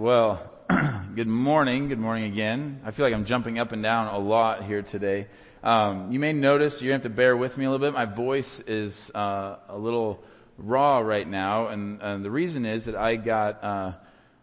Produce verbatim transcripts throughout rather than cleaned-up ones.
Well, good morning. Good morning again. I feel like I'm jumping up and down a lot here today. Um, you may notice, you have to bear with me a little bit. My voice is uh, a little raw right now, and, and the reason is that I got uh,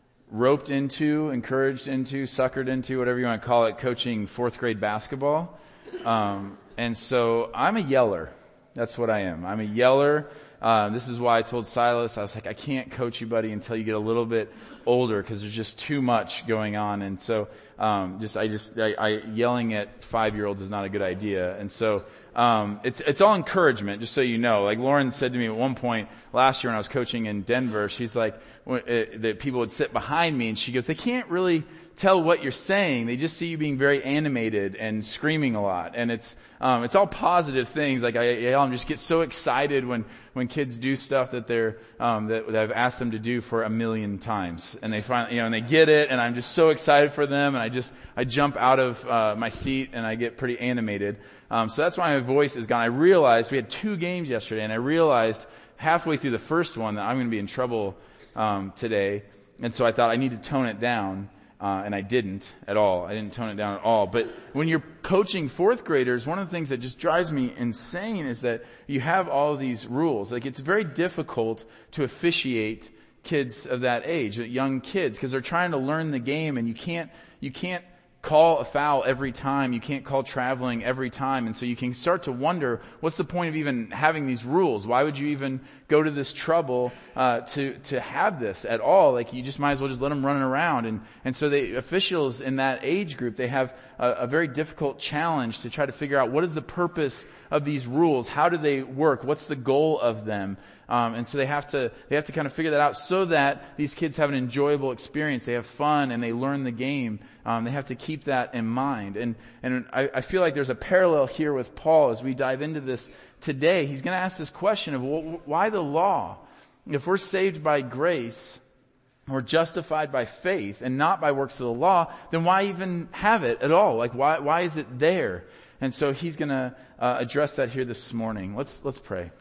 roped into, encouraged into, suckered into, whatever you want to call it, coaching fourth grade basketball. Um, and so I'm a yeller. That's what I am. I'm a yeller. Uh, this is why I told Silas, I was like, I can't coach you, buddy, until you get a little bit older, because there's just too much going on. And so, um, just, I just, I, I, yelling at five-year-olds is not a good idea. And so, um, it's, it's all encouragement, just so you know. Like Lauren said to me at one point last year when I was coaching in Denver, she's like, when, uh, that people would sit behind me, and she goes, they can't really tell what you're saying. They just see you being very animated and screaming a lot. And it's, um, it's all positive things. Like I, I just get so excited when, when kids do stuff that they're, um, that, that I've asked them to do for a million times. And they finally, you know, and they get it, and I'm just so excited for them, and I just, I jump out of, uh, my seat, and I get pretty animated. Um, so that's why my voice is gone. I realized we had two games yesterday, and I realized halfway through the first one that I'm going to be in trouble, um, today. And so I thought I need to tone it down. Uh, and I didn't at all. I didn't tone it down at all. But when you're coaching fourth graders, one of the things that just drives me insane is that you have all of these rules. Like, it's very difficult to officiate kids of that age, young kids, because they're trying to learn the game, and you can't, you can't call a foul every time. You can't call traveling every time. And so you can start to wonder, what's the point of even having these rules? Why would you even go to this trouble, uh, to, to have this at all? Like, you just might as well just let them running around. And, and so the officials in that age group, they have a, a very difficult challenge to try to figure out what is the purpose of these rules? How do they work? What's the goal of them? Um, and so they have to, they have to kind of figure that out so that these kids have an enjoyable experience. They have fun and they learn the game. Um, they have to keep that in mind. And, and I, I feel like there's a parallel here with Paul as we dive into this today. He's going to ask this question of, well, why the law? If we're saved by grace, we're justified by faith and not by works of the law, then why even have it at all? Like, why, why is it there? And so he's going to uh, address that here this morning. Let's, let's pray.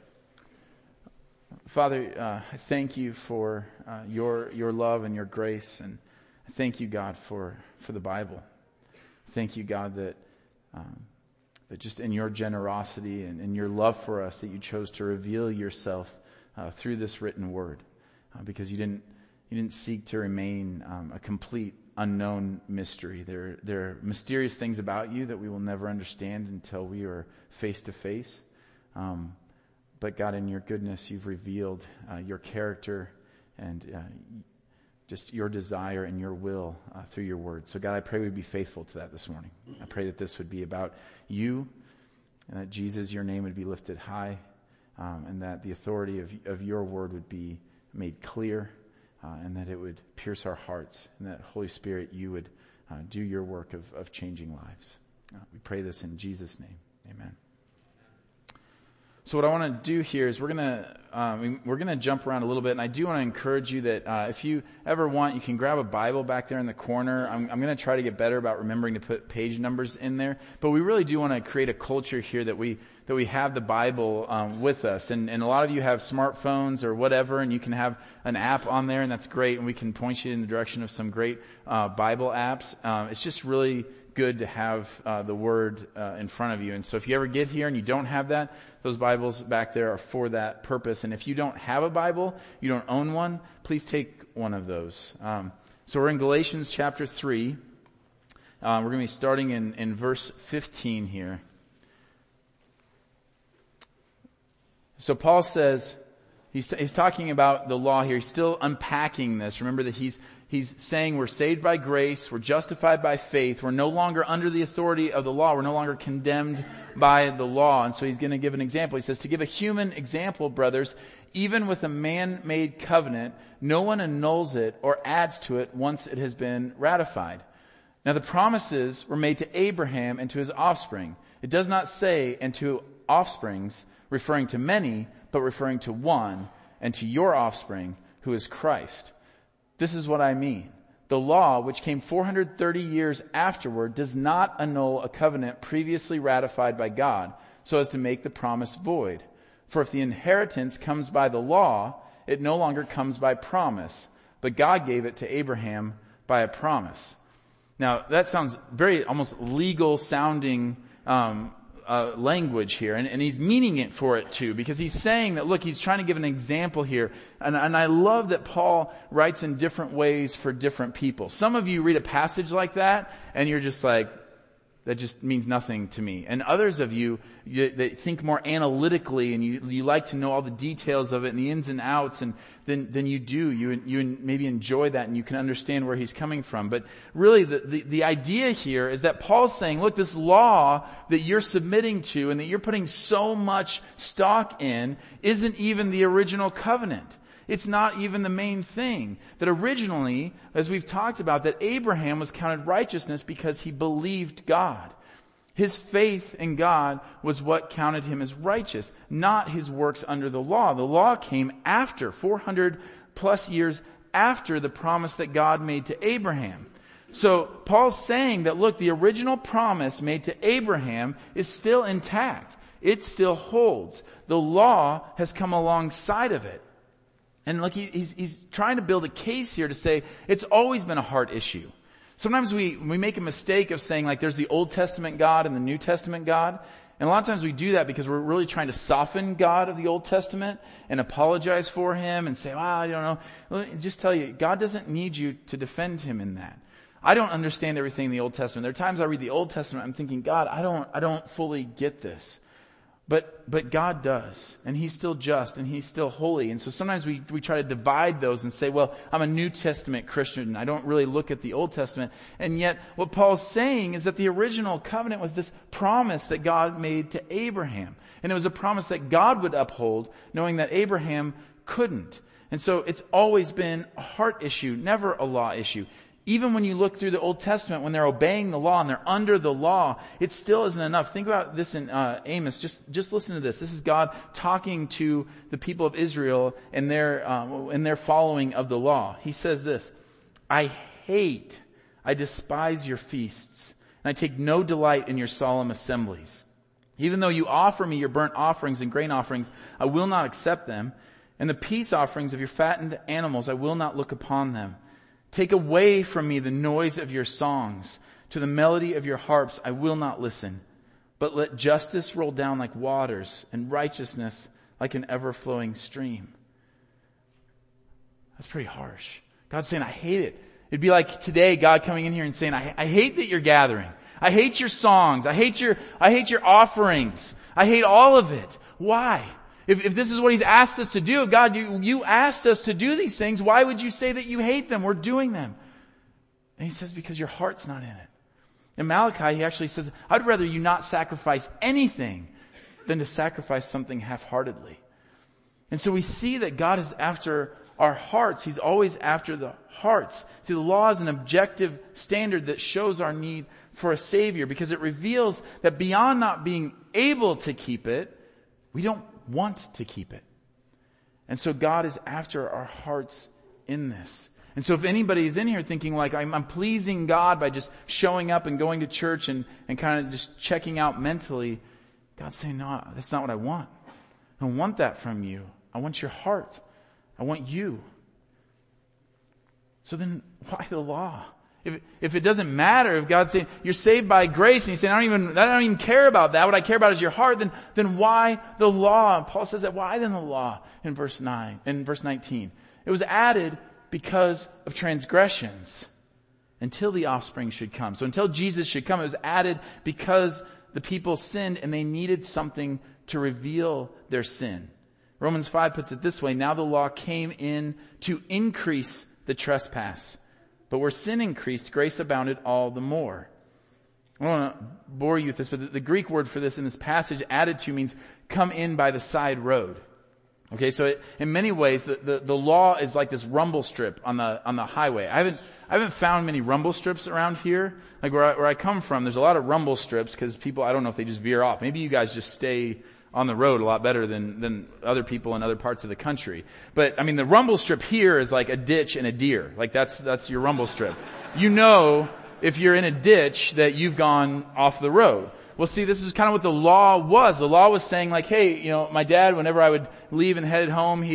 Father, uh, I thank you for uh, your your love and your grace, and I thank you, God, for, for the Bible. Thank you, God, that um, that just in your generosity and in your love for us, that you chose to reveal yourself uh, through this written word, uh, because you didn't you didn't seek to remain um, a complete unknown mystery. There there are mysterious things about you that we will never understand until we are face to face. Um, But God, in your goodness, you've revealed uh, your character and uh, just your desire and your will uh, through your word. So God, I pray we'd be faithful to that this morning. I pray that this would be about you, and that Jesus, your name would be lifted high, um, and that the authority of, of your word would be made clear, uh, and that it would pierce our hearts, and that Holy Spirit, you would uh, do your work of, of changing lives. Uh, we pray this in Jesus' name. Amen. So what I want to do here is we're gonna um, we're gonna jump around a little bit, and I do want to encourage you that uh, if you ever want, you can grab a Bible back there in the corner. I'm, I'm going to try to get better about remembering to put page numbers in there, but we really do want to create a culture here that we that we have the Bible um, with us. And, and a lot of you have smartphones or whatever, and you can have an app on there, and that's great, and we can point you in the direction of some great uh, Bible apps. Um, it's just really good to have uh, the Word uh, in front of you. And so if you ever get here and you don't have that, those Bibles back there are for that purpose. And if you don't have a Bible, you don't own one, please take one of those. Um, so we're in Galatians chapter three. Uh, we're going to be starting in, in verse fifteen here. So Paul says, he's, he's talking about the law here. He's still unpacking this. Remember that he's He's saying we're saved by grace, we're justified by faith, we're no longer under the authority of the law, we're no longer condemned by the law. And so he's going to give an example. He says, to give a human example, brothers, even with a man-made covenant, no one annuls it or adds to it once it has been ratified. Now the promises were made to Abraham and to his offspring. It does not say, and to offsprings, referring to many, but referring to one, and to your offspring, who is Christ. This is what I mean. The law, which came four hundred thirty years afterward, does not annul a covenant previously ratified by God, so as to make the promise void. For if the inheritance comes by the law, it no longer comes by promise, but God gave it to Abraham by a promise. Now, that sounds very almost legal sounding um uh language here, and, and he's meaning it for it too, because he's saying that, look, he's trying to give an example here. And, and I love that Paul writes in different ways for different people. Some of you read a passage like that, and you're just like, that just means nothing to me. And others of you, you that think more analytically, and you you like to know all the details of it and the ins and outs, and then then you do. You you maybe enjoy that, and you can understand where he's coming from. But really, the, the the idea here is that Paul's saying, look, this law that you're submitting to and that you're putting so much stock in isn't even the original covenant. It's not even the main thing. That originally, as we've talked about, that Abraham was counted righteousness because he believed God. His faith in God was what counted him as righteous, not his works under the law. The law came after, four hundred plus years after the promise that God made to Abraham. So Paul's saying that, look, the original promise made to Abraham is still intact. It still holds. The law has come alongside of it. And look, he's, he's trying to build a case here to say it's always been a heart issue. Sometimes we, we make a mistake of saying, like, there's the Old Testament God and the New Testament God. And a lot of times we do that because we're really trying to soften God of the Old Testament and apologize for him and say, well, I don't know. Let me just tell you, God doesn't need you to defend him in that. I don't understand everything in the Old Testament. There are times I read the Old Testament, I'm thinking, God, I don't, I don't fully get this. But, but God does, and he's still just, and he's still holy. And so sometimes we, we try to divide those and say, well, I'm a New Testament Christian, and I don't really look at the Old Testament. And yet, what Paul's saying is that the original covenant was this promise that God made to Abraham. And it was a promise that God would uphold, knowing that Abraham couldn't. And so it's always been a heart issue, never a law issue. Even when you look through the Old Testament, when they're obeying the law and they're under the law, it still isn't enough. Think about this in uh, Amos. Just just listen to this. This is God talking to the people of Israel and their um, and their following of the law. He says this: I hate, I despise your feasts, and I take no delight in your solemn assemblies. Even though you offer me your burnt offerings and grain offerings, I will not accept them. And the peace offerings of your fattened animals, I will not look upon them. Take away from me the noise of your songs. To the melody of your harps I will not listen. But let justice roll down like waters and righteousness like an ever-flowing stream. That's pretty harsh. God's saying, I hate it. It'd be like today God coming in here and saying, I, I hate that you're gathering. I hate your songs. I hate your, I hate your offerings. I hate all of it. Why? If, if this is what he's asked us to do, God, you, you asked us to do these things, why would you say that you hate them? We're doing them. And he says, because your heart's not in it. In Malachi, he actually says, I'd rather you not sacrifice anything than to sacrifice something half-heartedly. And so we see that God is after our hearts. He's always after the hearts. See, the law is an objective standard that shows our need for a Savior, because it reveals that beyond not being able to keep it, we don't want to keep it. And so God is after our hearts in this. And so if anybody is in here thinking like, I'm, I'm pleasing God by just showing up and going to church and, and kind of just checking out mentally, God's saying, no, that's not what I want. I don't want that from you. I want your heart. I want you. So then why the law? If, if it doesn't matter, if God's saying you're saved by grace and he's saying I don't even, I don't even care about that. What I care about is your heart. Then, then why the law? And Paul says that why then the law in verse nine, in verse nineteen? It was added because of transgressions until the offspring should come. So until Jesus should come, it was added because the people sinned and they needed something to reveal their sin. Romans five puts it this way: now the law came in to increase the trespass. But where sin increased, grace abounded all the more. I don't want to bore you with this, but the, the Greek word for this in this passage, added to, means come in by the side road. Okay, so it, in many ways, the, the, the law is like this rumble strip on the on the highway. I haven't I haven't found many rumble strips around here. Like where I, where I come from, there's a lot of rumble strips because people, I don't know if they just veer off. Maybe you guys just stay on the road a lot better than, than other people in other parts of the country. But, I mean, the rumble strip here is like a ditch and a deer. Like that's, that's your rumble strip. You know, if you're in a ditch that you've gone off the road. Well, see, this is kind of what the law was. The law was saying like, hey, you know, my dad, whenever I would leave and head home, he'd,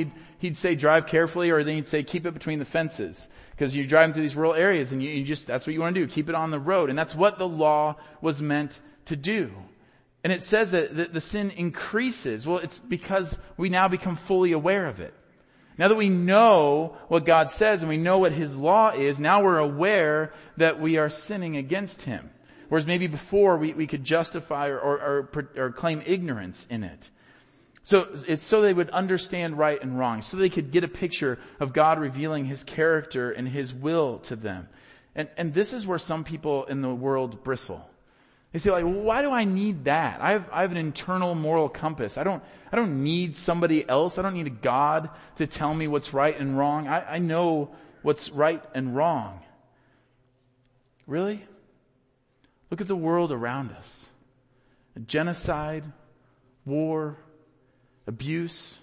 he'd say drive carefully, or then he'd say keep it between the fences. Because you're driving through these rural areas and you, you just, that's what you want to do. Keep it on the road. And that's what the law was meant to do. And it says that the, the sin increases. Well, it's because we now become fully aware of it. Now that we know what God says and we know what His law is, now we're aware that we are sinning against Him. Whereas maybe before we, we could justify or, or, or, or claim ignorance in it. So it's so they would understand right and wrong, so they could get a picture of God revealing His character and His will to them. And, and this is where some people in the world bristle. They say like, well, why do I need that? I have, I have an internal moral compass. I don't, I don't need somebody else. I don't need a God to tell me what's right and wrong. I, I know what's right and wrong. Really? Look at the world around us. Genocide, war, abuse,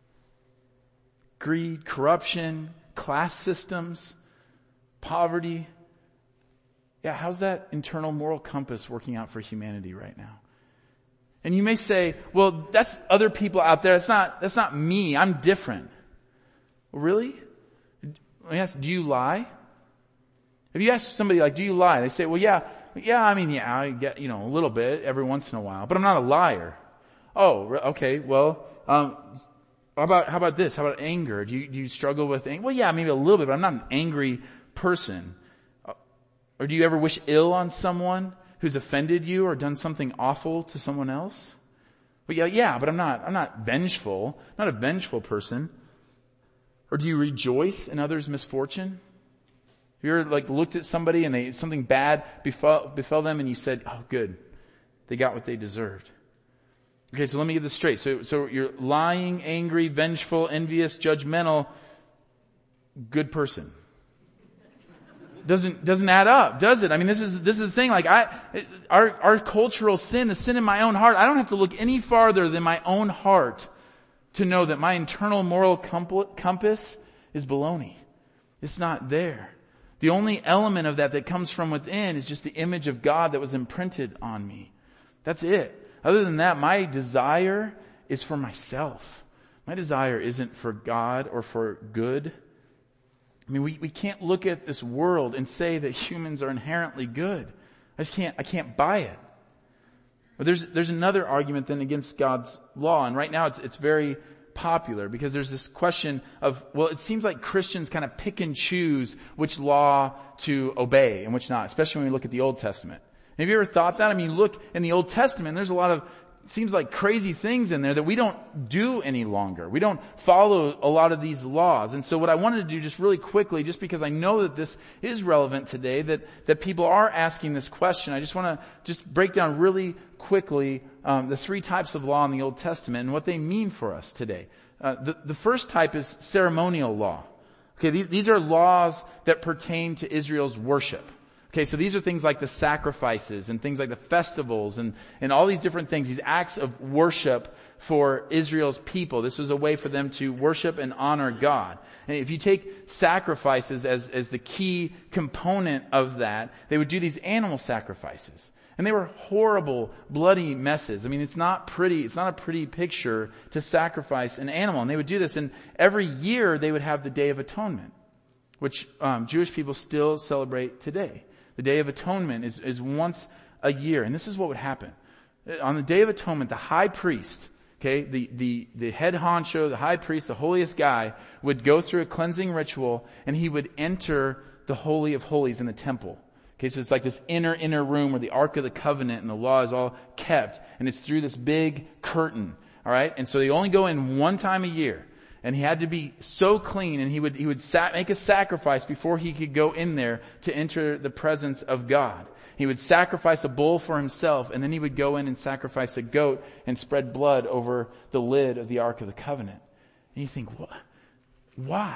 greed, corruption, class systems, poverty. Yeah, how's that internal moral compass working out for humanity right now? And you may say, well, that's other people out there. That's not, that's not me. I'm different. Really? Let me ask, do you lie? If you ask somebody like, do you lie? They say, well, yeah, yeah, I mean, yeah, I get, you know, a little bit every once in a while, but I'm not a liar. Oh, okay, well, um, how about, how about this? How about anger? Do you, do you struggle with anger? Well, yeah, maybe a little bit, but I'm not an angry person. Or do you ever wish ill on someone who's offended you or done something awful to someone else? Well, yeah, yeah, but I'm not, I'm not vengeful. I'm not a vengeful person. Or do you rejoice in others' misfortune? Have you ever like looked at somebody and they, something bad befell, befell them and you said, oh good, they got what they deserved. Okay, so let me get this straight. So, so you're lying, angry, vengeful, envious, judgmental, good person. Doesn't, doesn't add up, does it? I mean, this is, this is the thing, like I, our, our cultural sin, the sin in my own heart, I don't have to look any farther than my own heart to know that my internal moral compass is baloney. It's not there. The only element of that that comes from within is just the image of God that was imprinted on me. That's it. Other than that, my desire is for myself. My desire isn't for God or for good. I mean, we, we can't look at this world and say that humans are inherently good. I just can't, I can't buy it. But there's, there's another argument then against God's law. And right now it's, it's very popular because there's this question of, well, it seems like Christians kind of pick and choose which law to obey and which not, especially when we look at the Old Testament. Have you ever thought that? I mean, you look in the Old Testament, there's a lot of, it seems like crazy things in there that we don't do any longer. We don't follow a lot of these laws. And so what I wanted to do just really quickly, just because I know that this is relevant today, that, that people are asking this question, I just want to just break down really quickly um, the three types of law in the Old Testament and what they mean for us today. Uh, the, the first type is ceremonial law. Okay, these, these are laws that pertain to Israel's worship. Okay, so these are things like the sacrifices and things like the festivals and, and all these different things, these acts of worship for Israel's people. This was a way for them to worship and honor God. And if you take sacrifices as, as the key component of that, they would do these animal sacrifices. And they were horrible, bloody messes. I mean, it's not pretty, it's not a pretty picture to sacrifice an animal. And they would do this, and every year they would have the Day of Atonement, which um, Jewish people still celebrate today. The Day of Atonement is, is once a year. And this is what would happen. On the Day of Atonement, the high priest, okay, the, the, the head honcho, the high priest, the holiest guy, would go through a cleansing ritual and he would enter the Holy of Holies in the temple. Okay, so it's like this inner, inner room where the Ark of the Covenant and the law is all kept. And it's through this big curtain. Alright? And so they only go in one time a year. And he had to be so clean, and he would, he would sa- make a sacrifice before he could go in there to enter the presence of God. He would sacrifice a bull for himself, and then he would go in and sacrifice a goat and spread blood over the lid of the Ark of the Covenant. And you think, what? Why?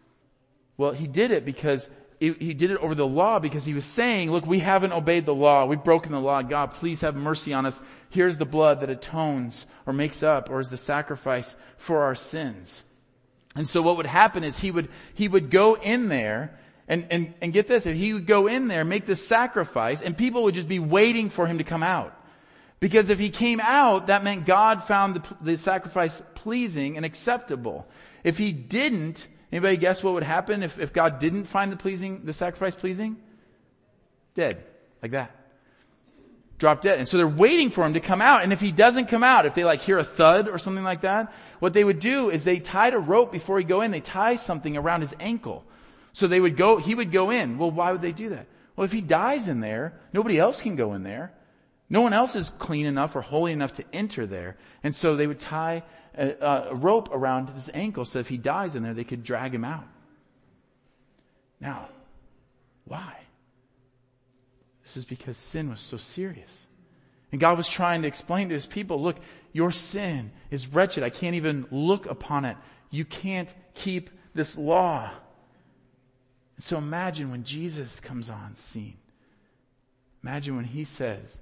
Well, he did it because he did it over the law, because he was saying, look, we haven't obeyed the law. We've broken the law. God, please have mercy on us. Here's the blood that atones or makes up or is the sacrifice for our sins. And so what would happen is he would, he would go in there and, and, and get this, if he would go in there, make this sacrifice, and people would just be waiting for him to come out. Because if he came out, that meant God found the, the sacrifice pleasing and acceptable. If he didn't, anybody guess what would happen if, if God didn't find the pleasing, the sacrifice pleasing? Dead. Like that. Drop dead. And so they're waiting for him to come out. And if he doesn't come out, if they like hear a thud or something like that, what they would do is they tied a rope before he go in. They tie something around his ankle. So they would go, he would go in. Well, why would they do that? Well, if he dies in there, nobody else can go in there. No one else is clean enough or holy enough to enter there. And so they would tie a, a rope around his ankle so if he dies in there, they could drag him out. Now, why? This is because sin was so serious. And God was trying to explain to his people, look, your sin is wretched. I can't even look upon it. You can't keep this law. And so imagine when Jesus comes on scene. Imagine when he says,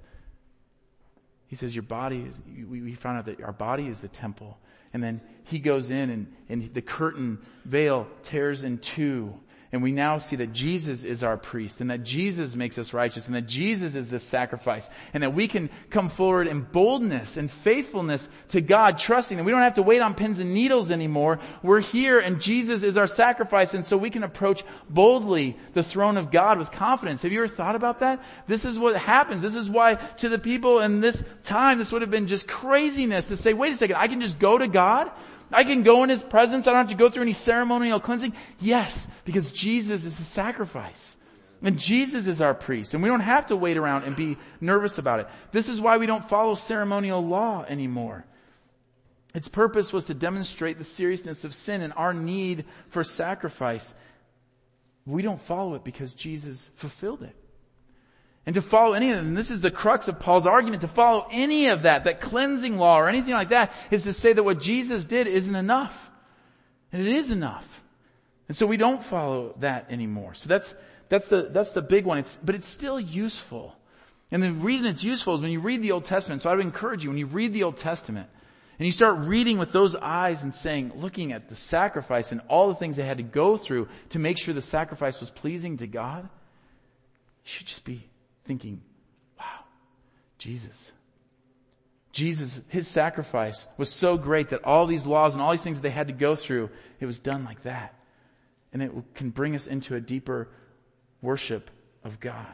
He says, your body is, we, we found out that our body is the temple. And then he goes in and, and the curtain veil tears in two. And we now see that Jesus is our priest and that Jesus makes us righteous and that Jesus is the sacrifice and that we can come forward in boldness and faithfulness to God, trusting that we don't have to wait on pins and needles anymore. We're here and Jesus is our sacrifice, and so we can approach boldly the throne of God with confidence. Have you ever thought about that? This is what happens. This is why to the people in this time, this would have been just craziness to say, wait a second, I can just go to God? I can go in his presence. I don't have to go through any ceremonial cleansing. Yes, because Jesus is the sacrifice. And Jesus is our priest. And we don't have to wait around and be nervous about it. This is why we don't follow ceremonial law anymore. Its purpose was to demonstrate the seriousness of sin and our need for sacrifice. We don't follow it because Jesus fulfilled it. And to follow any of them, and this is the crux of Paul's argument, to follow any of that, that cleansing law or anything like that, is to say that what Jesus did isn't enough. And it is enough. And so we don't follow that anymore. So that's, that's the, that's the big one. It's, but it's still useful. And the reason it's useful is when you read the Old Testament. So I would encourage you, when you read the Old Testament, and you start reading with those eyes and saying, looking at the sacrifice and all the things they had to go through to make sure the sacrifice was pleasing to God, you should just be thinking, wow, Jesus. Jesus, his sacrifice was so great that all these laws and all these things that they had to go through, it was done like that. And it can bring us into a deeper worship of God.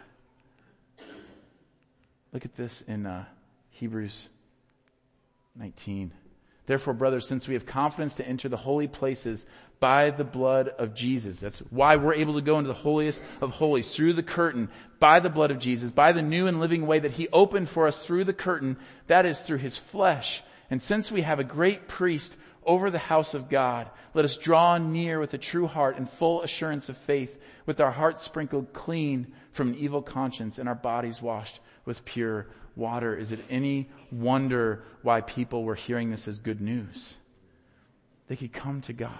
Look at this in uh, Hebrews nineteen. Therefore, brothers, since we have confidence to enter the holy places by the blood of Jesus. That's why we're able to go into the holiest of holies through the curtain by the blood of Jesus, by the new and living way that he opened for us through the curtain. That is through his flesh. And since we have a great priest over the house of God, let us draw near with a true heart and full assurance of faith, with our hearts sprinkled clean from an evil conscience and our bodies washed with pure water. Is it any wonder why people were hearing this as good news? They could come to God.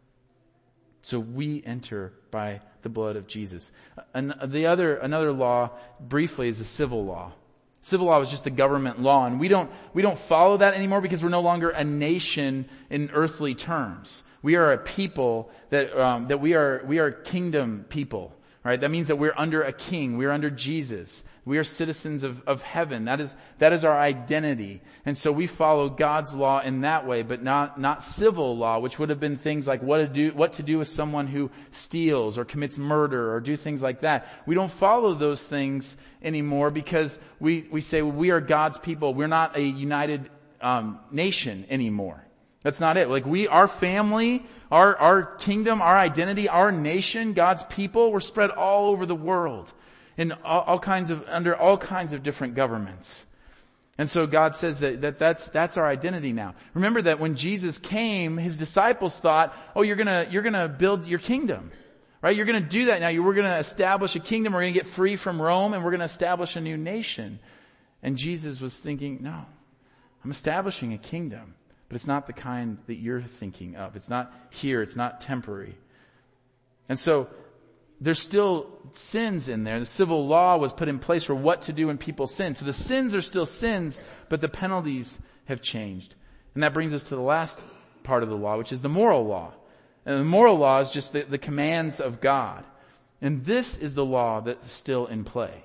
So we enter by the blood of Jesus. And the other, another law, briefly, is the civil law. Civil law was just a government law, and we don't, we don't follow that anymore because we're no longer a nation in earthly terms. We are a people that, um, that we are, we are kingdom people, right? That means that we're under a king. We're under Jesus. We are citizens of, of heaven. That is, that is our identity. And so we follow God's law in that way, but not, not civil law, which would have been things like what to do, what to do with someone who steals or commits murder or do things like that. We don't follow those things anymore because we, we say, well, we are God's people. We're not a united, um, nation anymore. That's not it. Like we, our family, our, our kingdom, our identity, our nation, God's people, we're spread all over the world. In all, all kinds of, under all kinds of different governments. And so God says that, that that's, that's our identity now. Remember that when Jesus came, his disciples thought, oh, you're gonna, you're gonna build your kingdom. Right? You're gonna do that now. You We're gonna establish a kingdom. We're gonna get free from Rome and we're gonna establish a new nation. And Jesus was thinking, no, I'm establishing a kingdom, but it's not the kind that you're thinking of. It's not here. It's not temporary. And so, there's still sins in there. The civil law was put in place for what to do when people sin. So the sins are still sins, but the penalties have changed. And that brings us to the last part of the law, which is the moral law. And the moral law is just the, the commands of God. And this is the law that's still in play.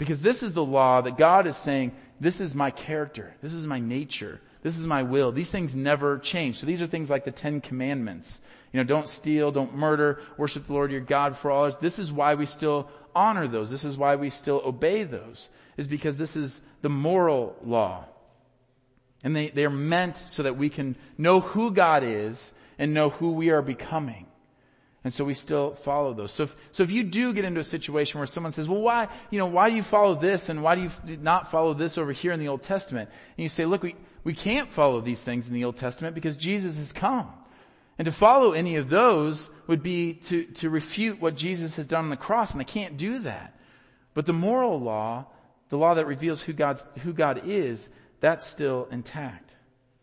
Because this is the law that God is saying, this is my character. This is my nature. This is my will. These things never change. So these are things like the Ten Commandments. You know, don't steal, don't murder, worship the Lord your God for all others. This is why we still honor those. This is why we still obey those. Is because this is the moral law. And they, they're meant so that we can know who God is and know who we are becoming. And so we still follow those. So if, so if you do get into a situation where someone says, well, why, you know, why do you follow this and why do you not follow this over here in the Old Testament? And you say, look, we, we can't follow these things in the Old Testament because Jesus has come. And to follow any of those would be to, to refute what Jesus has done on the cross, and I can't do that. But the moral law, the law that reveals who God's, who God is, that's still intact.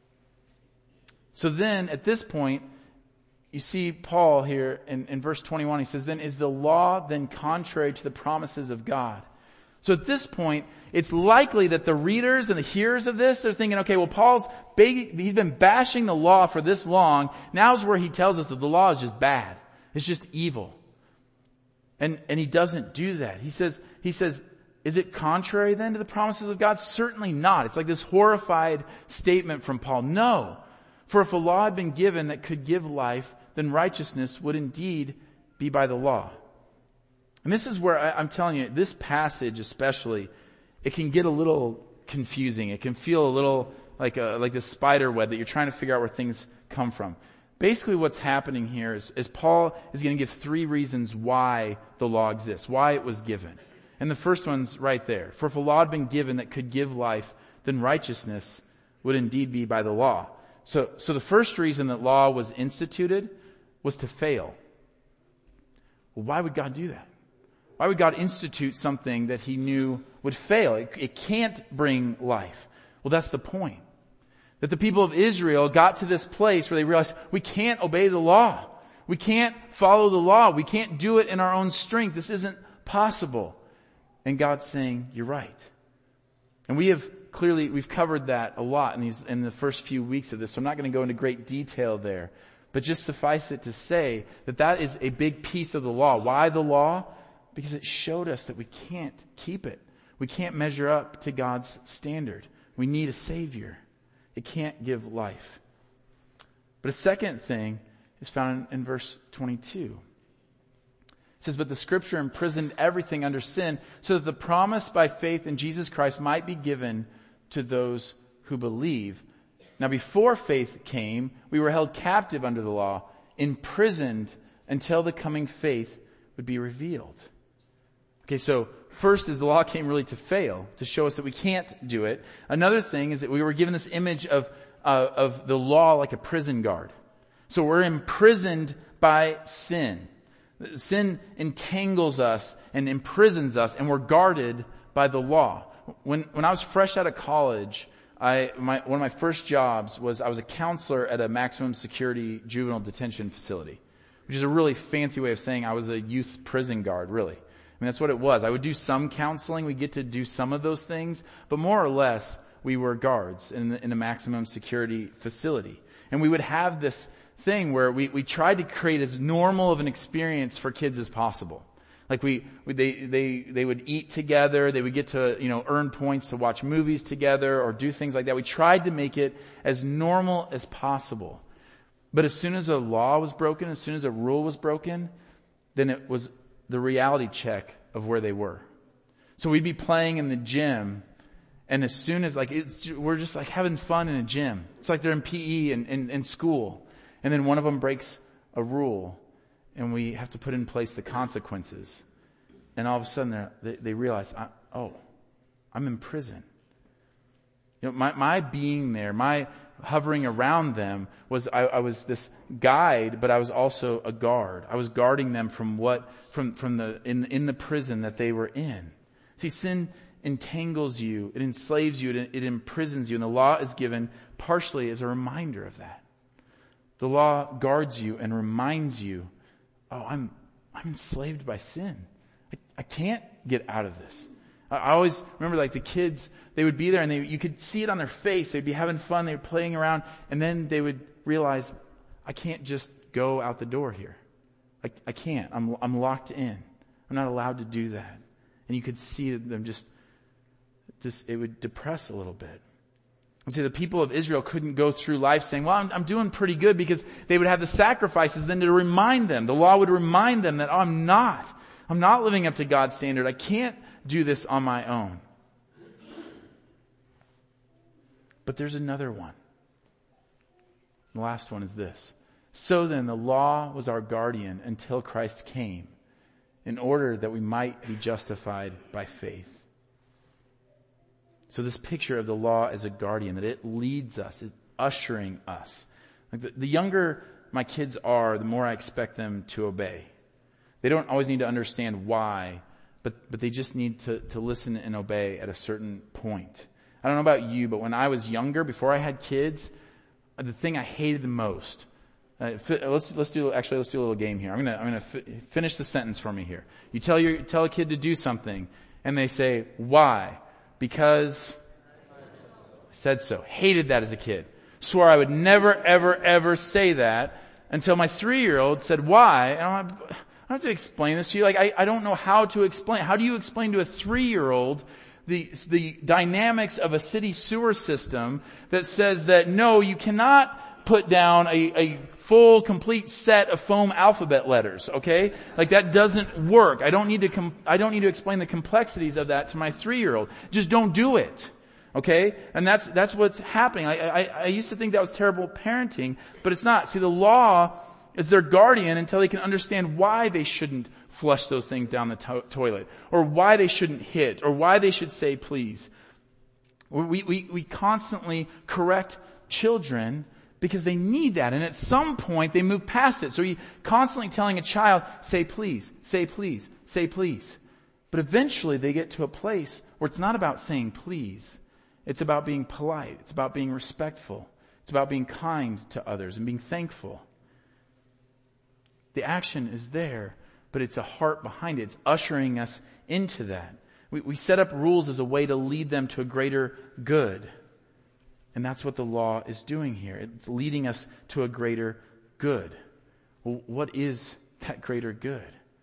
So then, at this point, you see Paul here in, in verse twenty-one, he says, then is the law then contrary to the promises of God? So at this point, it's likely that the readers and the hearers of this, they're thinking, okay, well, Paul's, he's been bashing the law for this long. Now's where he tells us that the law is just bad. It's just evil. And, and he doesn't do that. He says, he says, is it contrary then to the promises of God? Certainly not. It's like this horrified statement from Paul. No. For if a law had been given that could give life, then righteousness would indeed be by the law. And this is where I, I'm telling you, this passage especially, it can get a little confusing. It can feel a little like a, like this spider web that you're trying to figure out where things come from. Basically what's happening here is, is Paul is going to give three reasons why the law exists, why it was given. And the first one's right there. For if a law had been given that could give life, then righteousness would indeed be by the law. So, so the first reason that law was instituted was to fail. Well, why would God do that? Why would God institute something that he knew would fail? It, it can't bring life. Well, that's the point. That the people of Israel got to this place where they realized we can't obey the law. We can't follow the law. We can't do it in our own strength. This isn't possible. And God's saying, you're right. And we have clearly, we've covered that a lot in these, in the first few weeks of this, so I'm not going to go into great detail there. But just suffice it to say that that is a big piece of the law. Why the law? Because it showed us that we can't keep it. We can't measure up to God's standard. We need a Savior. It can't give life. But a second thing is found in, in verse twenty-two. It says, but the Scripture imprisoned everything under sin so that the promise by faith in Jesus Christ might be given to those who believe. Now before faith came, we were held captive under the law, imprisoned until the coming faith would be revealed. Okay, so first is the law came really to fail, to show us that we can't do it. Another thing is that we were given this image of, uh, of the law like a prison guard. So we're imprisoned by sin. Sin entangles us and imprisons us, and we're guarded by the law. When, when I was fresh out of college, I, my, one of my first jobs was I was a counselor at a maximum security juvenile detention facility, which is a really fancy way of saying I was a youth prison guard, really. I mean, that's what it was. I would do some counseling. We get to do some of those things, but more or less, we were guards in the, in a maximum security facility. And we would have this thing where we, we tried to create as normal of an experience for kids as possible. Like we, we, they, they, they would eat together, they would get to, you know, earn points to watch movies together or do things like that. We tried to make it as normal as possible. But as soon as a law was broken, as soon as a rule was broken, then it was the reality check of where they were. So we'd be playing in the gym, and as soon as like, it's, we're just like having fun in a gym. It's like they're in P E and in, in school. And then one of them breaks a rule, and we have to put in place the consequences. And all of a sudden they, they realize, oh, I'm in prison. You know, my, my being there, my hovering around them was, I, I was this guide, but I was also a guard. I was guarding them from what, from, from the, in, in the prison that they were in. See, sin entangles you, it enslaves you, it, it imprisons you, and the law is given partially as a reminder of that. The law guards you and reminds you, oh, I'm, I'm enslaved by sin. I, I can't get out of this. I, I always remember like the kids, they would be there and they, you could see it on their face. They'd be having fun. They were playing around, and then they would realize, I can't just go out the door here. I, I can't. I'm, I'm locked in. I'm not allowed to do that. And you could see them just, just it would depress a little bit. And see, the people of Israel couldn't go through life saying, well, I'm, I'm doing pretty good, because they would have the sacrifices then to remind them. The law would remind them that, oh, I'm not. I'm not living up to God's standard. I can't do this on my own. But there's another one. The last one is this. So then the law was our guardian until Christ came, in order that we might be justified by faith. So this picture of the law as a guardian, that it leads us, it's ushering us. Like the, the younger my kids are, the more I expect them to obey. They don't always need to understand why, but, but they just need to, to listen and obey at a certain point. I don't know about you, but when I was younger, before I had kids, the thing I hated the most, uh, fi- let's, let's do, actually let's do a little game here. I'm gonna, I'm gonna fi- finish the sentence for me here. You tell your, tell a kid to do something, and they say, why? Because I said so. Hated that as a kid. Swore I would never, ever, ever say that until my three-year-old said, why? And I'm like, I don't have to explain this to you. Like, I, I don't know how to explain. How do you explain to a three-year-old the, the dynamics of a city sewer system that says that no, you cannot put down a, a full, complete set of foam alphabet letters, okay? Like that doesn't work. I don't need to, com- I don't need to explain the complexities of that to my three-year-old. Just don't do it. Okay? And that's, that's what's happening. I, I, I used to think that was terrible parenting, but it's not. See, the law is their guardian until they can understand why they shouldn't flush those things down the to- toilet, or why they shouldn't hit, or why they should say please. We, we, we constantly correct children because they need that. And at some point they move past it. So you're constantly telling a child, say please, say please, say please. But eventually they get to a place where it's not about saying please. It's about being polite. It's about being respectful. It's about being kind to others and being thankful. The action is there, but it's a heart behind it. It's ushering us into that. We, we set up rules as a way to lead them to a greater good. And that's what the law is doing here. It's leading us to a greater good. Well, what is that greater good?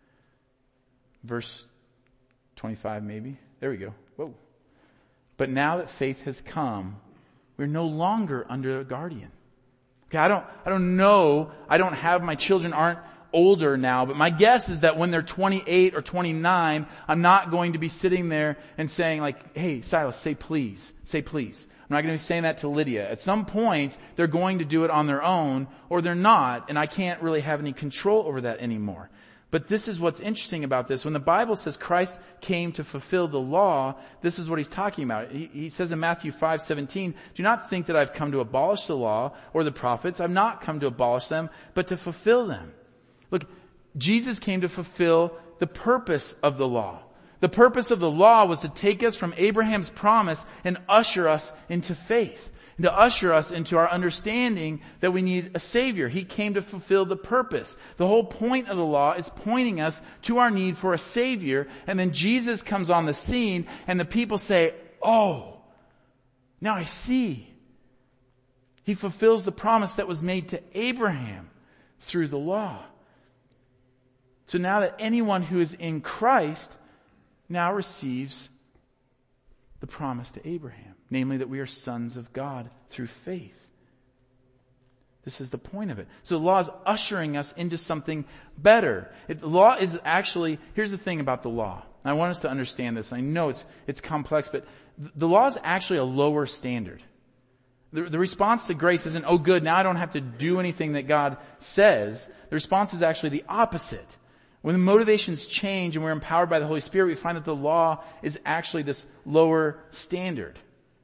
Verse twenty-five maybe. There we go. Whoa. But now that faith has come, we're no longer under a guardian. Okay, I don't, I don't know. I don't have, my children aren't older now, but my guess is that when they're twenty-eight or twenty-nine, I'm not going to be sitting there and saying like, hey, Silas, say please, say please. I'm not going to be saying that to Lydia. At some point, they're going to do it on their own, or they're not, and I can't really have any control over that anymore. But this is what's interesting about this. When the Bible says Christ came to fulfill the law, this is what he's talking about. He, he says in Matthew five seventeen, do not think that I've come to abolish the law or the prophets. I've not come to abolish them, but to fulfill them. Look, Jesus came to fulfill the purpose of the law. The purpose of the law was to take us from Abraham's promise and usher us into faith, and to usher us into our understanding that we need a Savior. He came to fulfill the purpose. The whole point of the law is pointing us to our need for a Savior, and then Jesus comes on the scene, and the people say, oh, now I see. He fulfills the promise that was made to Abraham through the law. So now that anyone who is in Christ now receives the promise to Abraham, namely that we are sons of God through faith. This is the point of it. So the law is ushering us into something better. It, the law is actually, here's the thing about the law. I want us to understand this. I know it's, it's complex, but the law is actually a lower standard. The, the response to grace isn't, oh good, now I don't have to do anything that God says. The response is actually the opposite. When the motivations change and we're empowered by the Holy Spirit, we find that the law is actually this lower standard.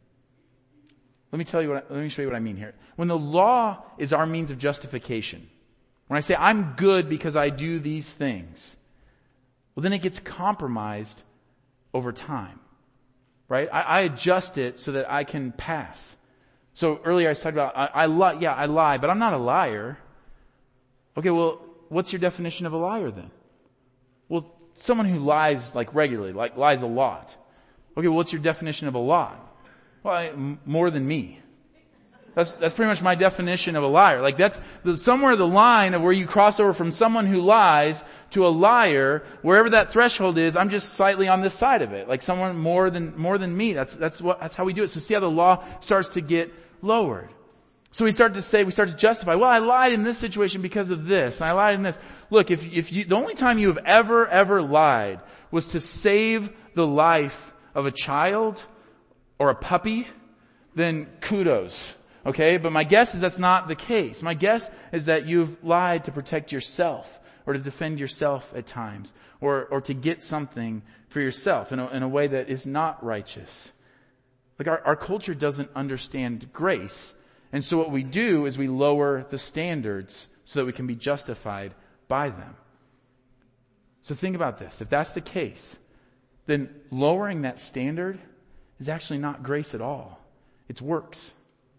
Let me tell you what, let me show you what I mean here. When the law is our means of justification, when I say I'm good because I do these things, well then it gets compromised over time. Right? I, I adjust it so that I can pass. So earlier I talked about, I, I lie, yeah, I lie, but I'm not a liar. Okay, well, what's your definition of a liar then? Well, someone who lies like regularly, like lies a lot. Okay, well, what's your definition of a lot? Well, I, m- more than me. That's, that's pretty much my definition of a liar. Like that's the, somewhere the line of where you cross over from someone who lies to a liar, wherever that threshold is, I'm just slightly on this side of it. Like someone more than, more than me. That's, that's what, that's how we do it. So see how the law starts to get lowered. So we start to say, we start to justify, well, I lied in this situation because of this, and I lied in this. Look, if, if you, the only time you have ever, ever lied was to save the life of a child or a puppy, then kudos. Okay, but my guess is that's not the case. My guess is that you've lied to protect yourself or to defend yourself at times or, or to get something for yourself in a, in a way that is not righteous. Like our, our culture doesn't understand grace. And so what we do is we lower the standards so that we can be justified by them. So think about this. If that's the case, then lowering that standard is actually not grace at all. It's works.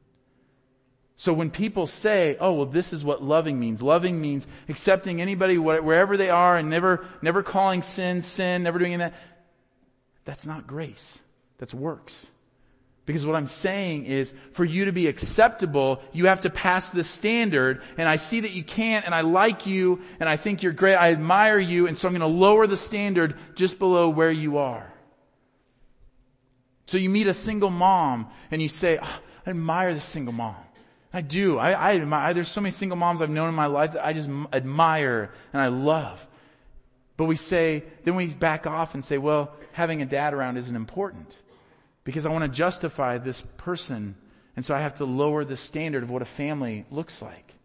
So when people say, oh, well, this is what loving means. Loving means accepting anybody wherever they are and never, never calling sin, sin, never doing that. That's not grace. That's works. Because what I'm saying is, for you to be acceptable, you have to pass the standard, and I see that you can't, and I like you, and I think you're great, I admire you, and so I'm going to lower the standard just below where you are. So you meet a single mom, and you say, oh, I admire this single mom. I do. I, I admire, there's so many single moms I've known in my life that I just admire and I love. But we say, then we back off and say, well, having a dad around isn't important because I want to justify this person. And so I have to lower the standard of what a family looks like.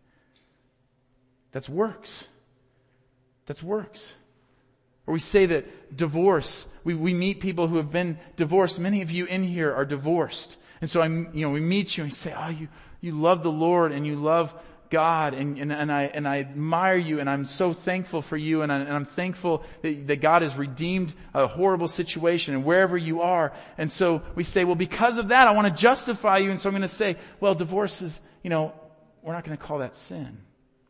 That's works. That's works. Or we say that divorce, we, we meet people who have been divorced. Many of you in here are divorced. And so I'm, you know, we meet you and we say, oh, you, you love the Lord and you love God and, and, and I, and I admire you and I'm so thankful for you and, I, and I'm thankful that, that God has redeemed a horrible situation and wherever you are. And so we say, well, because of that, I want to justify you. And so I'm going to say, well, divorce is, you know, we're not going to call that sin.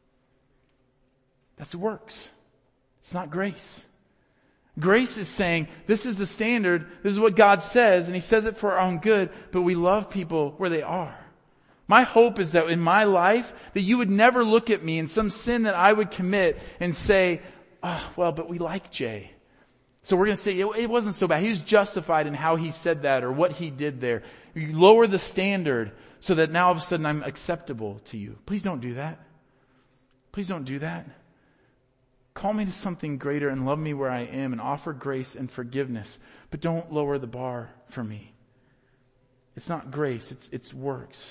That's works. It's not grace. Grace is saying, this is the standard, this is what God says, and He says it for our own good, but we love people where they are. My hope is that in my life, that you would never look at me in some sin that I would commit and say, oh, well, but we like Jay. So we're going to say, it, it wasn't so bad. He was justified in how he said that or what he did there. You lower the standard so that now all of a sudden I'm acceptable to you. Please don't do that. Please don't do that. Call me to something greater and love me where I am and offer grace and forgiveness. But don't lower the bar for me. It's not grace, it's, it's works.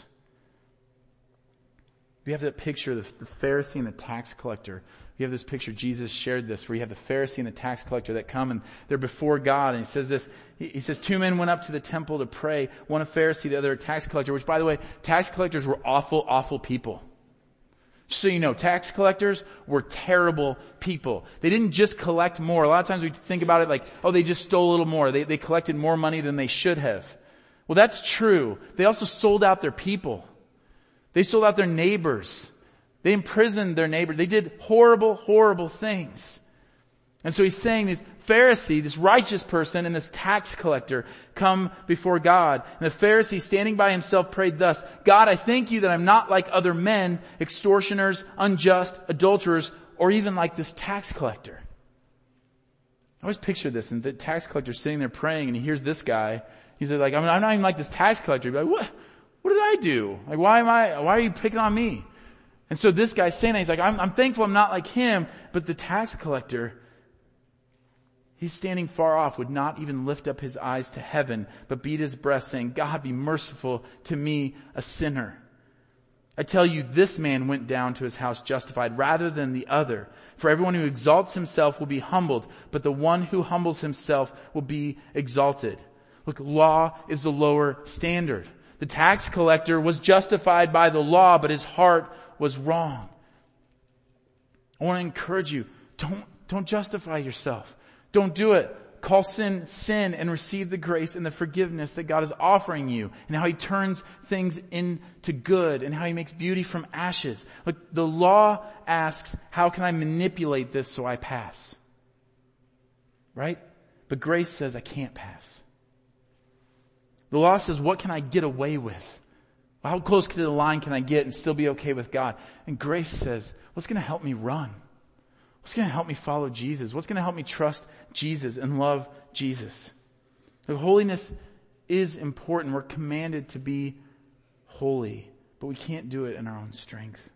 We have that picture of the Pharisee and the tax collector. We have this picture, Jesus shared this, where you have the Pharisee and the tax collector that come and they're before God. And he says this, he says, two men went up to the temple to pray. One a Pharisee, the other a tax collector, which by the way, tax collectors were awful, awful people. Just so you know, tax collectors were terrible people. They didn't just collect more. A lot of times we think about it like, oh, they just stole a little more. They, they collected more money than they should have. Well, that's true. They also sold out their people. They sold out their neighbors. They imprisoned their neighbors. They did horrible, horrible things. And so he's saying this Pharisee, this righteous person, and this tax collector come before God. And the Pharisee, standing by himself, prayed thus, God, I thank you that I'm not like other men, extortioners, unjust, adulterers, or even like this tax collector. I always picture this, and the tax collector sitting there praying, and he hears this guy. He's like, I mean, I'm not even like this tax collector. He'd be like, what? What did I do? Like, why am I, why are you picking on me? And so this guy's saying that, he's like, I'm, I'm thankful I'm not like him, but the tax collector, he's standing far off, would not even lift up his eyes to heaven, but beat his breast saying, God, be merciful to me, a sinner. I tell you, this man went down to his house justified rather than the other. For everyone who exalts himself will be humbled, but the one who humbles himself will be exalted. Look, law is the lower standard. The tax collector was justified by the law, but his heart was wrong. I want to encourage you, don't, don't justify yourself. Don't do it. Call sin, sin and receive the grace and the forgiveness that God is offering you and how He turns things into good and how He makes beauty from ashes. Look, the law asks, how can I manipulate this so I pass? Right? But grace says I can't pass. The law says, what can I get away with? How close to the line can I get and still be okay with God? And grace says, what's going to help me run? What's going to help me follow Jesus? What's going to help me trust Jesus and love Jesus? The holiness is important. We're commanded to be holy, but we can't do it in our own strength.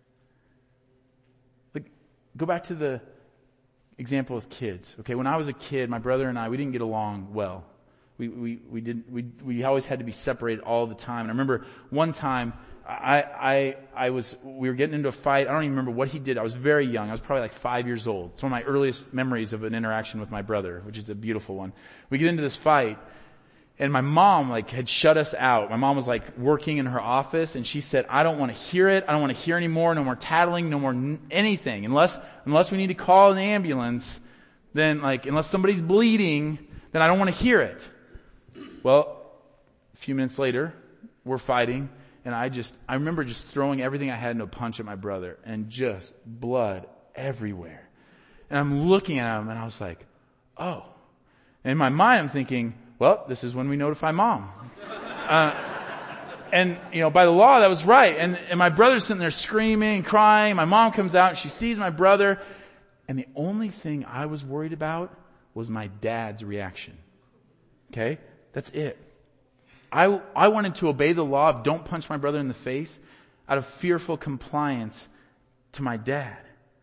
Like, go back to the example with kids. Okay, when I was a kid, my brother and I, we didn't get along well. We, we, we didn't, we, we always had to be separated all the time. And I remember one time I, I, I was, we were getting into a fight. I don't even remember what he did. I was very young. I was probably like five years old. It's one of my earliest memories of an interaction with my brother, which is a beautiful one. We get into this fight and my mom like had shut us out. My mom was like working in her office and she said, I don't want to hear it. I don't want to hear anymore. No more tattling, no more n- anything. Unless, unless we need to call an ambulance, then like, unless somebody's bleeding, then I don't want to hear it. Well, a few minutes later, we're fighting, and I just, I remember just throwing everything I had into a punch at my brother, and just blood everywhere. And I'm looking at him, and I was like, oh. And in my mind, I'm thinking, well, this is when we notify mom. uh, and, you know, by the law, that was right. And, and my brother's sitting there screaming and crying. My mom comes out, and she sees my brother, and the only thing I was worried about was my dad's reaction. Okay? That's it. I, I wanted to obey the law of don't punch my brother in the face out of fearful compliance to my dad.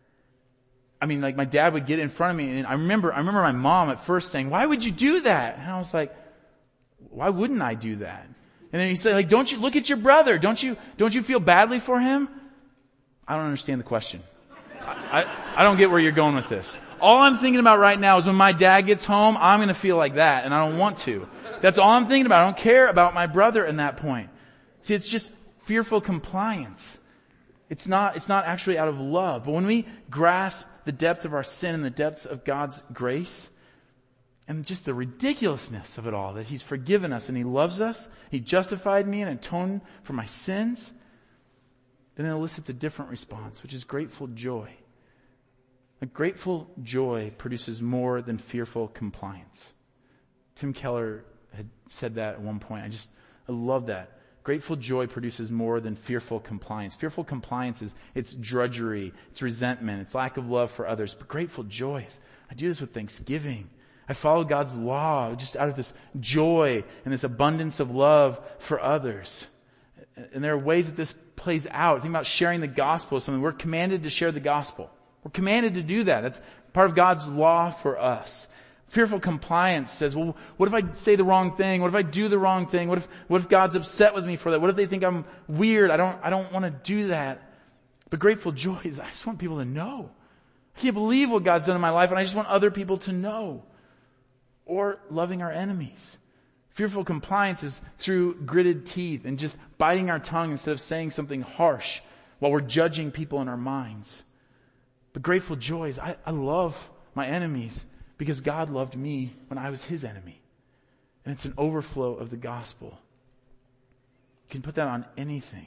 I mean, like my dad would get in front of me and I remember, I remember my mom at first saying, why would you do that? And I was like, why wouldn't I do that? And then he said, like, don't you look at your brother? Don't you, don't you feel badly for him? I don't understand the question. I, I, I don't get where you're going with this. All I'm thinking about right now is when my dad gets home, I'm going to feel like that and I don't want to. That's all I'm thinking about. I don't care about my brother in that point. See, it's just fearful compliance. It's not, it's not actually out of love. But when we grasp the depth of our sin and the depth of God's grace and just the ridiculousness of it all, that He's forgiven us and He loves us, He justified me and atoned for my sins, then it elicits a different response, which is grateful joy. A grateful joy produces more than fearful compliance. Tim Keller had said that at one point. I just, I love that. Grateful joy produces more than fearful compliance. Fearful compliance is, it's drudgery, it's resentment, it's lack of love for others. But grateful joy is, I do this with thanksgiving. I follow God's law just out of this joy and this abundance of love for others. And there are ways that this plays out. Think about sharing the gospel with something. We're commanded to share the gospel. We're commanded to do that. That's part of God's law for us. Fearful compliance says, well, what if I say the wrong thing? What if I do the wrong thing? What if, what if God's upset with me for that? What if they think I'm weird? I don't, I don't want to do that. But grateful joy is, I just want people to know. I can't believe what God's done in my life and I just want other people to know. Or loving our enemies. Fearful compliance is through gritted teeth and just biting our tongue instead of saying something harsh while we're judging people in our minds. But grateful joy is, I, I love my enemies because God loved me when I was His enemy. And it's an overflow of the gospel. You can put that on anything.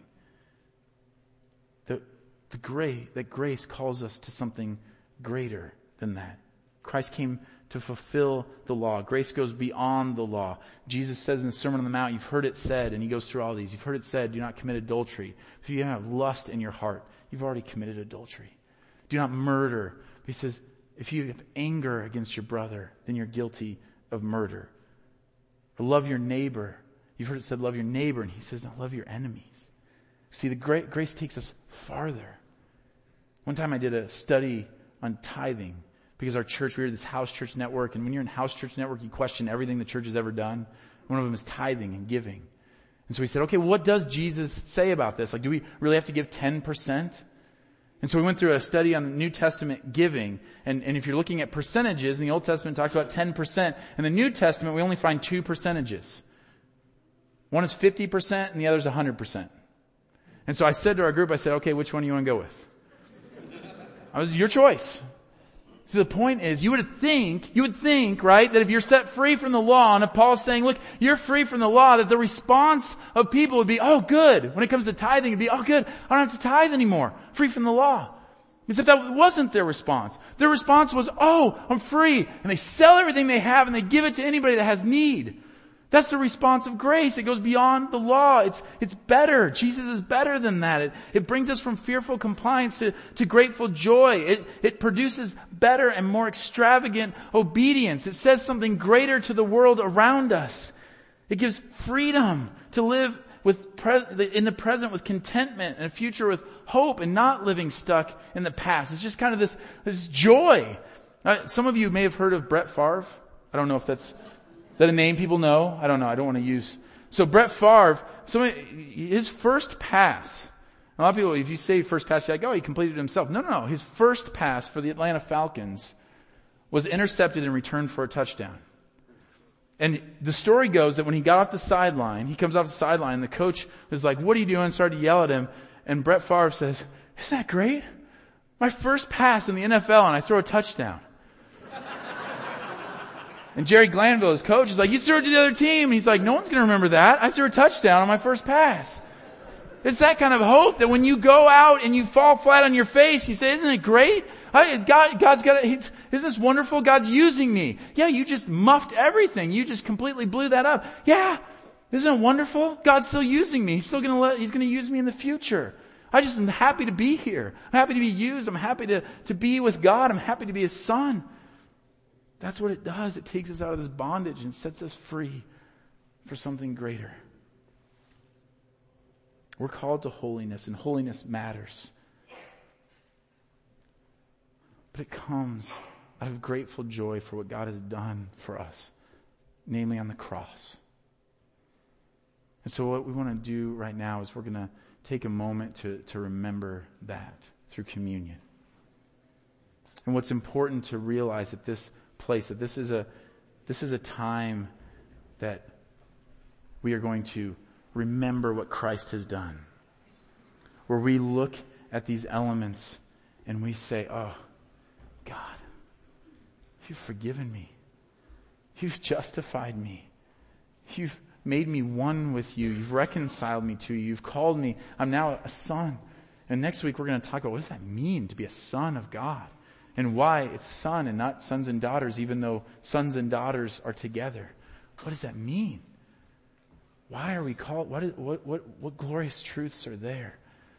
The, the grace, that grace calls us to something greater than that. Christ came to fulfill the law. Grace goes beyond the law. Jesus says in the Sermon on the Mount, you've heard it said, and He goes through all these. You've heard it said, do not commit adultery. If you have lust in your heart, you've already committed adultery. Do not murder. He says, if you have anger against your brother, then you're guilty of murder. Or love your neighbor. You've heard it said, love your neighbor. And He says, no, love your enemies. See, the great grace takes us farther. One time I did a study on tithing because our church, we were this house church network. And when you're in house church network, you question everything the church has ever done. One of them is tithing and giving. And so we said, okay, well, what does Jesus say about this? Like, do we really have to give ten percent? And so we went through a study on the New Testament giving. And, and if you're looking at percentages, in the Old Testament it talks about ten percent. In the New Testament, we only find two percentages. One is fifty percent and the other is one hundred percent. And so I said to our group, I said, okay, which one do you want to go with? I was your choice. So the point is, you would think, you would think, right, that if you're set free from the law, and if Paul's saying, look, you're free from the law, that the response of people would be, oh good. When it comes to tithing, it'd be, oh good, I don't have to tithe anymore. Free from the law. Except that wasn't their response. Their response was, oh, I'm free. And they sell everything they have and they give it to anybody that has need. That's the response of grace. It goes beyond the law. It's, it's better. Jesus is better than that. It, it brings us from fearful compliance to, to grateful joy. It, it produces better and more extravagant obedience. It says something greater to the world around us. It gives freedom to live with pre- in the present with contentment and a future with hope and not living stuck in the past. It's just kind of this, this joy. Uh, some of you may have heard of Brett Favre. I don't know if that's, is that a name people know? I don't know. I don't want to use. So Brett Favre, somebody, his first pass, a lot of people, if you say first pass, you're like, oh, he completed it himself. No, no, no. His first pass for the Atlanta Falcons was intercepted and returned for a touchdown. And the story goes that when he got off the sideline, he comes off the sideline, and the coach was like, what are you doing? Started to yell at him. And Brett Favre says, isn't that great? My first pass in the N F L and I throw a touchdown. And Jerry Glanville, his coach, is like, you threw it to the other team. And he's like, no one's going to remember that. I threw a touchdown on my first pass. It's that kind of hope that when you go out and you fall flat on your face, you say, isn't it great? I, God, God's got it. Isn't this wonderful? God's using me. Yeah, you just muffed everything. You just completely blew that up. Yeah. Isn't it wonderful? God's still using me. He's still going to let, he's going to use me in the future. I just am happy to be here. I'm happy to be used. I'm happy to, to be with God. I'm happy to be His son. That's what it does. It takes us out of this bondage and sets us free for something greater. We're called to holiness, and holiness matters. But it comes out of grateful joy for what God has done for us, namely on the cross. And so what we want to do right now is we're going to take a moment to, to remember that through communion. And what's important to realize at this place, that this is a this is a time that we are going to remember what Christ has done. Where we look at these elements and we say, oh, God, you've forgiven me. You've justified me. You've made me one with you. You've reconciled me to you. You've called me. I'm now a son. And next week we're going to talk about what does that mean to be a son of God? And why it's son and not sons and daughters, even though sons and daughters are together. What does that mean? Why are we called? What, is, what, what, what glorious truths are there?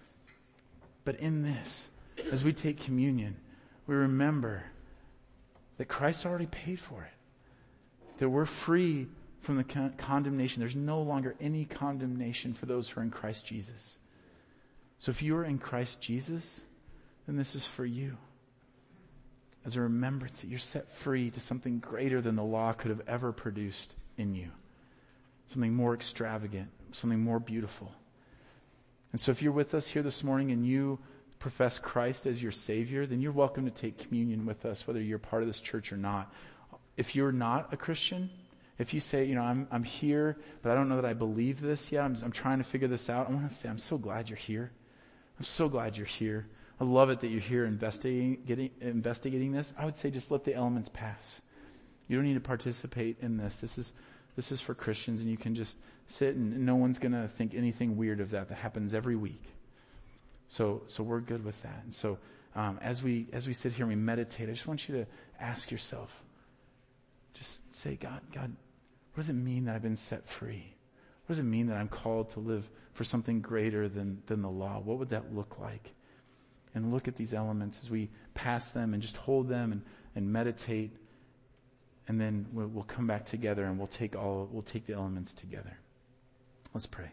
But in this, as we take communion, we remember that Christ already paid for it. That we're free from the con- condemnation. There's no longer any condemnation for those who are in Christ Jesus. So if you are in Christ Jesus, then this is for you. As a remembrance that you're set free to something greater than the law could have ever produced in you. Something more extravagant, something more beautiful. And so if you're with us here this morning and you profess Christ as your Savior, then you're welcome to take communion with us, whether you're part of this church or not. If you're not a Christian, if you say, you know, I'm, I'm here, but I don't know that I believe this yet, I'm, I'm trying to figure this out, I want to say, I'm so glad you're here. I'm so glad you're here. I love it that you're here investigating, getting, investigating this. I would say just let the elements pass. You don't need to participate in this. This is, this is for Christians, and you can just sit and no one's going to think anything weird of that. That happens every week. So, so we're good with that. And so, um, as we, as we sit here and we meditate, I just want you to ask yourself, just say, God, God, what does it mean that I've been set free? What does it mean that I'm called to live for something greater than, than the law? What would that look like? And look at these elements as we pass them and just hold them and, and meditate. And then we'll, we'll come back together and we'll take all, we'll take the elements together. Let's pray.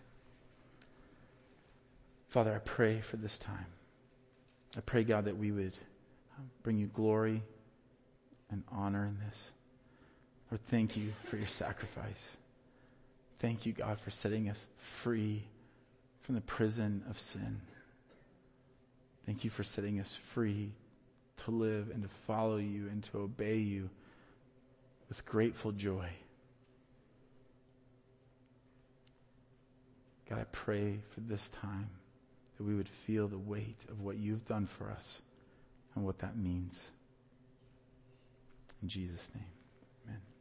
Father, I pray for this time. I pray, God, that we would bring you glory and honor in this. Lord, thank you for your sacrifice. Thank you, God, for setting us free from the prison of sin. Thank you for setting us free to live and to follow you and to obey you with grateful joy. God, I pray for this time that we would feel the weight of what you've done for us and what that means. In Jesus' name, amen.